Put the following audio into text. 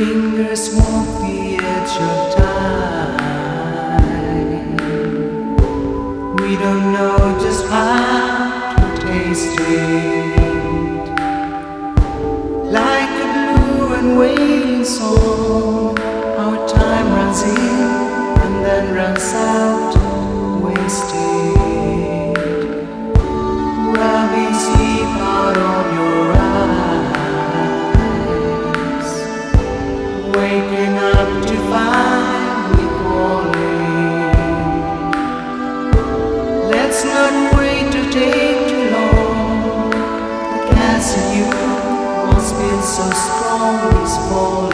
Fingers walk the edge of time. We don't know just how to taste it. Like a blue and wailing song, our time runs in and then runs out, wasted. Rubbing sleep out of your eyes, waking up to find we calling. Let's not wait to take too long. The gas in you, once been so strong, is falling.